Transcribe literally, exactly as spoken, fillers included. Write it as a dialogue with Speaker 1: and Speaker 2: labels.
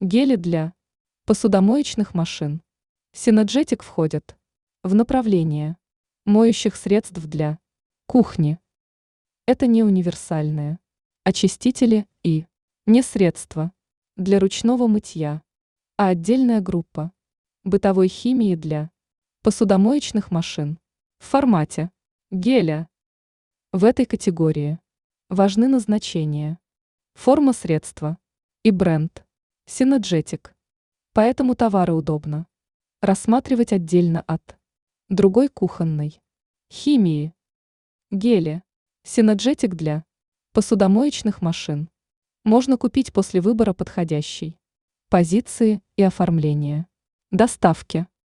Speaker 1: Гели для посудомоечных машин. Synergetic входят в направление моющих средств для кухни. Это не универсальные очистители и не средства для ручного мытья, а отдельная группа бытовой химии для посудомоечных машин в формате геля. В этой категории важны назначение, форма средства и бренд Synergetic. Поэтому товары удобно рассматривать отдельно от другой кухонной химии. Гели Synergetic для посудомоечных машин можно купить после выбора подходящей позиции и оформления доставки.